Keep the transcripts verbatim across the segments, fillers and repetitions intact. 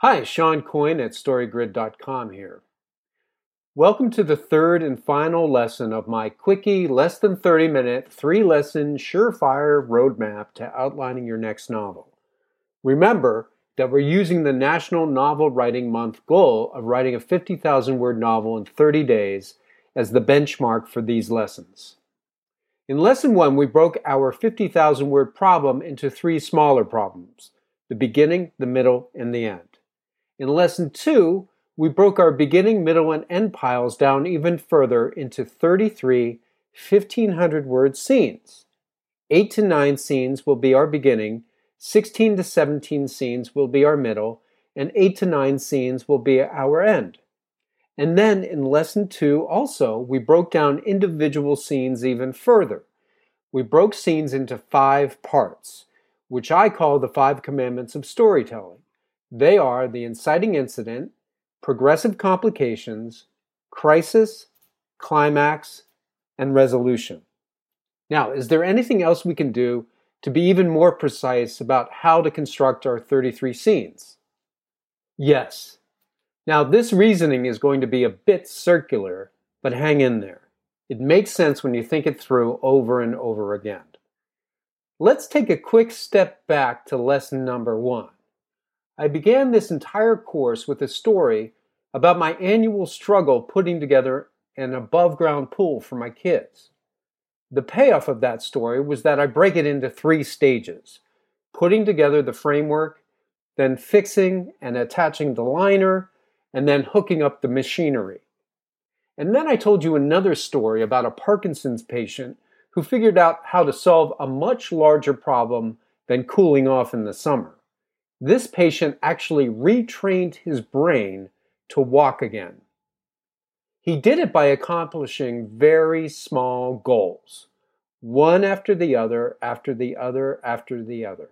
Hi, Sean Coyne at Storygrid dot com here. Welcome to the third and final lesson of my quickie, less than thirty minute, three lesson, surefire roadmap to outlining your next novel. Remember that we're using the National Novel Writing Month goal of writing a fifty thousand word novel in thirty days as the benchmark for these lessons. In lesson one, we broke our fifty thousand word problem into three smaller problems: the beginning, the middle, and the end. In lesson two, we broke our beginning, middle, and end piles down even further into thirty-three fifteen hundred word scenes. eight to nine scenes will be our beginning, sixteen to seventeen scenes will be our middle, and eight to nine scenes will be our end. And then in lesson two also, we broke down individual scenes even further. We broke scenes into five parts, which I call the five commandments of storytelling. They are the inciting incident, progressive complications, crisis, climax, and resolution. Now, is there anything else we can do to be even more precise about how to construct our thirty-three scenes? Yes. Now, this reasoning is going to be a bit circular, but hang in there. It makes sense when you think it through over and over again. Let's take a quick step back to lesson number one. I began this entire course with a story about my annual struggle putting together an above-ground pool for my kids. The payoff of that story was that I break it into three stages: putting together the framework, then fixing and attaching the liner, and then hooking up the machinery. And then I told you another story about a Parkinson's patient who figured out how to solve a much larger problem than cooling off in the summer. This patient actually retrained his brain to walk again. He did it by accomplishing very small goals, one after the other, after the other, after the other.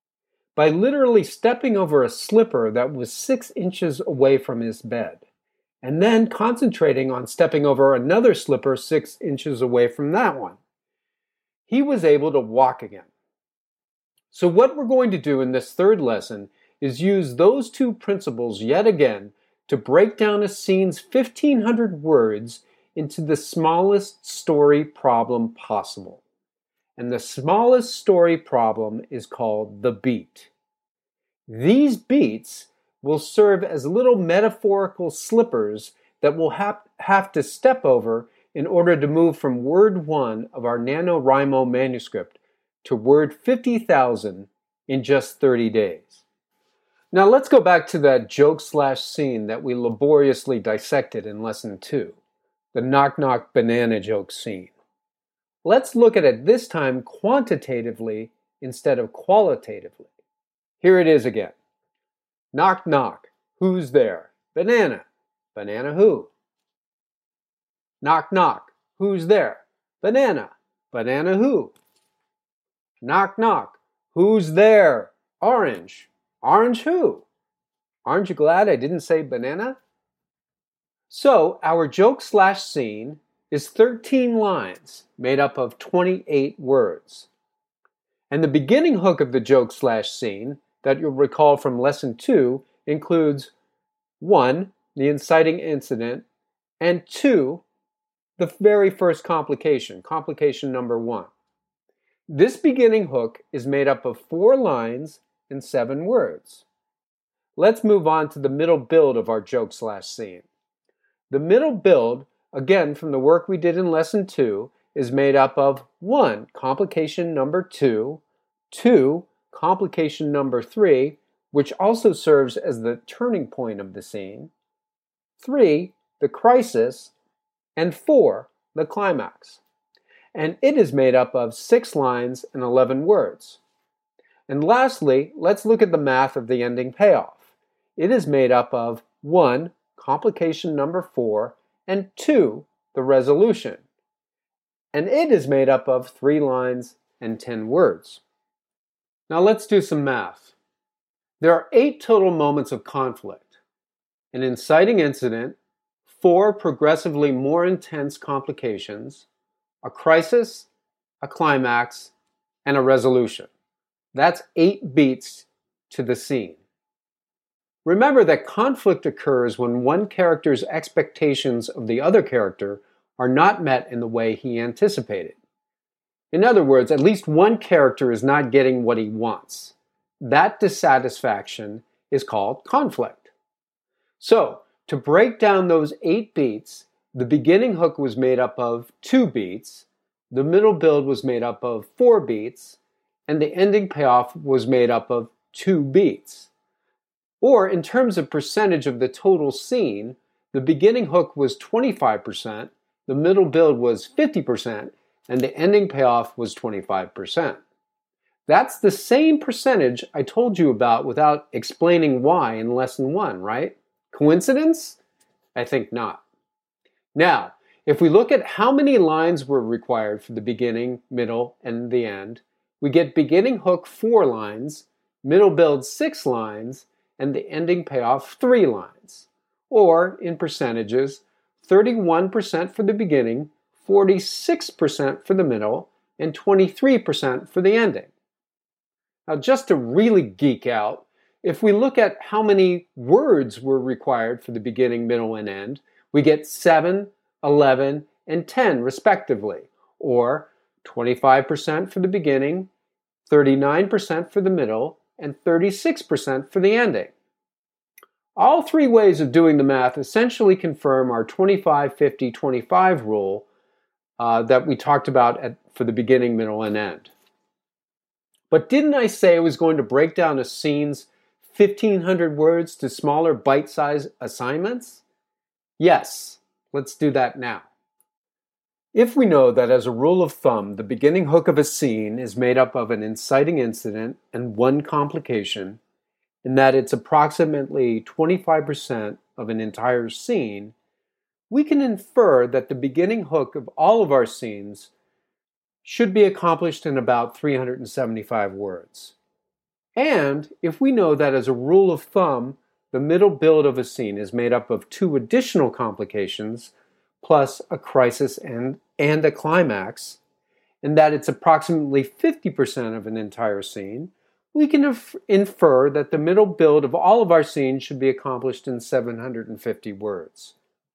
By literally stepping over a slipper that was six inches away from his bed, and then concentrating on stepping over another slipper six inches away from that one, he was able to walk again. So what we're going to do in this third lesson is use those two principles yet again to break down a scene's fifteen hundred words into the smallest story problem possible. And the smallest story problem is called the beat. These beats will serve as little metaphorical slippers that we'll have, have to step over in order to move from word one of our NaNoWriMo manuscript to word fifty thousand in just thirty days. Now let's go back to that joke slash scene that we laboriously dissected in lesson two, the knock knock banana joke scene. Let's look at it this time quantitatively instead of qualitatively. Here it is again. Knock knock, who's there? Banana. Banana who? Knock knock, who's there? Banana. Banana who? Knock, knock. Who's there? Orange. Orange who? Aren't you glad I didn't say banana? So, our joke slash scene is thirteen lines made up of twenty-eight words. And the beginning hook of the joke slash scene that you'll recall from lesson two includes one, the inciting incident, and two, the very first complication, complication number one. This beginning hook is made up of four lines and seven words. Let's move on to the middle build of our joke slash scene. The middle build, again from the work we did in lesson two, is made up of one, complication number two, two, complication number three, which also serves as the turning point of the scene, three, the crisis, and four, the climax. And it is made up of six lines and eleven words. And lastly, let's look at the math of the ending payoff. It is made up of one, complication number four, and two, the resolution. And it is made up of three lines and ten words. Now let's do some math. There are eight total moments of conflict: an inciting incident, four progressively more intense complications, a crisis, a climax, and a resolution. That's eight beats to the scene. Remember that conflict occurs when one character's expectations of the other character are not met in the way he anticipated. In other words, at least one character is not getting what he wants. That dissatisfaction is called conflict. So, to break down those eight beats, the beginning hook was made up of two beats, the middle build was made up of four beats, and the ending payoff was made up of two beats. Or, in terms of percentage of the total scene, the beginning hook was twenty-five percent, the middle build was fifty percent, and the ending payoff was twenty-five percent. That's the same percentage I told you about without explaining why in lesson one, right? Coincidence? I think not. Now, if we look at how many lines were required for the beginning, middle, and the end, we get beginning hook four lines, middle build six lines, and the ending payoff three lines. Or, in percentages, thirty-one percent for the beginning, forty-six percent for the middle, and twenty-three percent for the ending. Now, just to really geek out, if we look at how many words were required for the beginning, middle, and end, we get seven, eleven, and ten respectively, or twenty-five percent for the beginning, thirty-nine percent for the middle, and thirty-six percent for the ending. All three ways of doing the math essentially confirm our twenty-five, fifty, twenty-five rule uh, that we talked about at, for the beginning, middle, and end. But didn't I say I was going to break down a scene's fifteen hundred words to smaller bite-sized assignments? Yes, let's do that now. If we know that as a rule of thumb, the beginning hook of a scene is made up of an inciting incident and one complication, and that it's approximately twenty-five percent of an entire scene, we can infer that the beginning hook of all of our scenes should be accomplished in about three hundred seventy-five words. And if we know that as a rule of thumb, the middle build of a scene is made up of two additional complications plus a crisis and, and a climax, and that it's approximately fifty percent of an entire scene, we can inf- infer that the middle build of all of our scenes should be accomplished in seven hundred fifty words.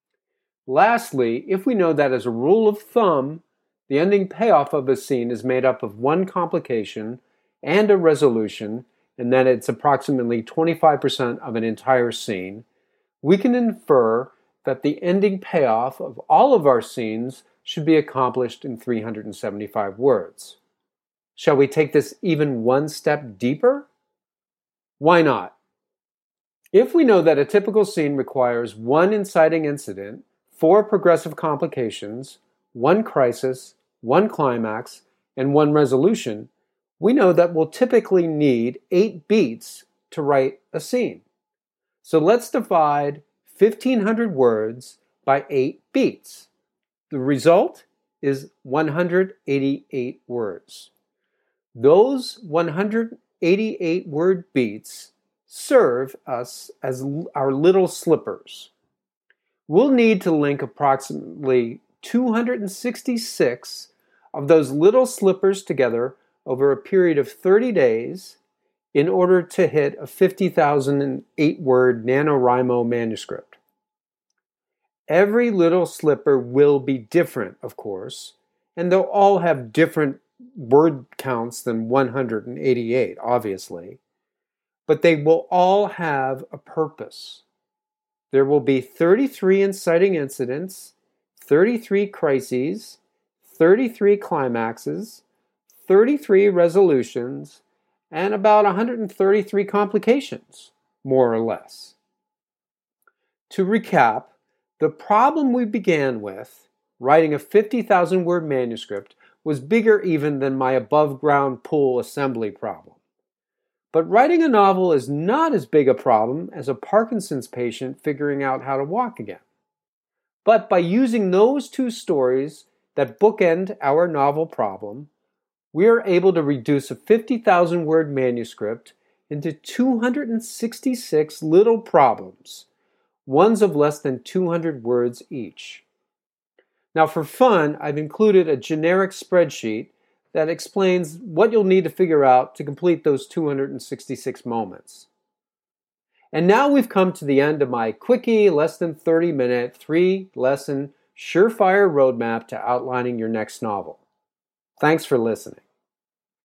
Lastly, if we know that as a rule of thumb, the ending payoff of a scene is made up of one complication and a resolution, and that it's approximately twenty-five percent of an entire scene, we can infer that the ending payoff of all of our scenes should be accomplished in three hundred seventy-five words. Shall we take this even one step deeper? Why not? If we know that a typical scene requires one inciting incident, four progressive complications, one crisis, one climax, and one resolution, we know that we'll typically need eight beats to write a scene. So let's divide fifteen hundred words by eight beats. The result is one hundred eighty-eight words. Those one hundred eighty-eight word beats serve us as our little slippers. We'll need to link approximately two hundred sixty-six of those little slippers together over a period of thirty days in order to hit a fifty thousand eight word NaNoWriMo manuscript. Every little slipper will be different, of course, and they'll all have different word counts than one hundred eighty-eight, obviously, but they will all have a purpose. There will be thirty-three inciting incidents, thirty-three crises, thirty-three climaxes, thirty-three resolutions, and about one hundred thirty-three complications, more or less. To recap, the problem we began with, writing a fifty thousand word manuscript, was bigger even than my above-ground pool assembly problem. But writing a novel is not as big a problem as a Parkinson's patient figuring out how to walk again. But by using those two stories that bookend our novel problem, we are able to reduce a fifty thousand word manuscript into two hundred sixty-six little problems, ones of less than two hundred words each. Now, for fun, I've included a generic spreadsheet that explains what you'll need to figure out to complete those two hundred sixty-six moments. And now we've come to the end of my quickie, less than thirty minute, three lesson surefire roadmap to outlining your next novel. Thanks for listening.